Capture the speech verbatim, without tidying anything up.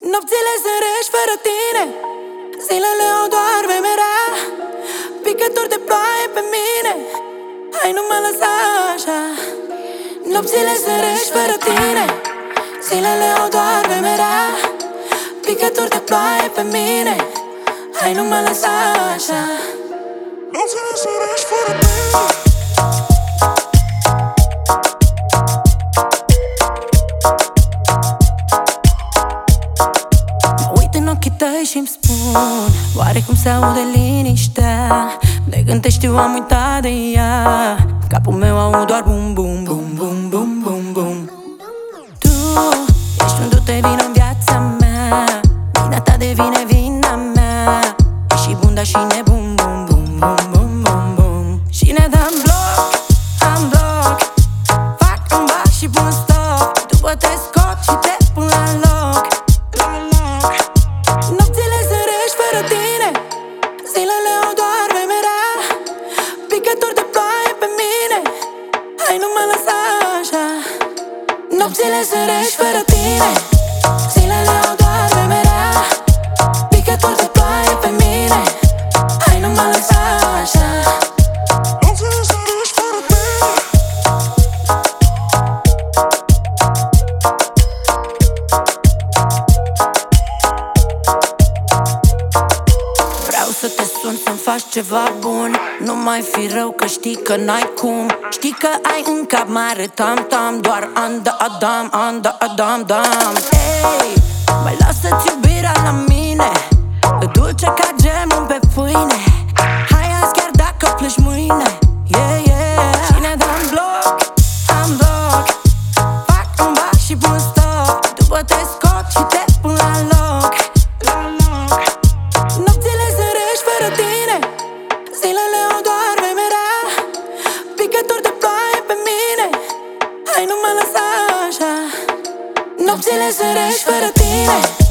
Nopțile sunt reci fără tine, zilele o doarme merea, picături de ploaie pe mine. Hai, nu mă lăsa așa. Nopțile sunt reci fără tine, zilele o doarme merea, picături de ploaie pe mine. Hai, nu mă lăsa așa. Nopțile sunt reci fără tine. Și-mi spun, oare cum se aude liniștea de când te știu, am uitat de ea. Capul meu aud doar bum, bum, bum, bum, bum, bum, bum. Tu ești un du-te vino în viața mea, vina ta devine vina mea. Ești și bun, dar și nebun, bum, bum, bum, bum, bum, bum. Și ne dăm bloc, am bloc, fac un bac și pun stop. După te scot și te pun la loc. Nopțile sunt reci fără tine, zilele o doarme merea, picături de ploaie pe mine. Hai, nu mă lăsa așa. Nopțile sunt reci fără tine, zilele o doarme merea, picături de ploaie pe mine. Hai, nu mă lăsa așa. Nopțile sunt reci fără tine. Vreau să te sun să-mi faci ceva bun, nu mai fi rău că știi că n-ai cum. Știi că ai un cap mare, tam-tam, doar anda adam, anda adam, dam. Hey, mai lasă-ți iubirea la mine, dulce ca gemul pe pâine. Hai azi chiar dacă pleci mâine, yeah, yeah. Și ne dăm bloc, am bloc, fac un bac și pun stop. După te scot și te pun la loc. Nopțile sunt reci fără tine, zilele o doarme merea, picături de ploaie pe mine. Hai, nu mă lăsa așa. Nopțile sunt reci fără tine.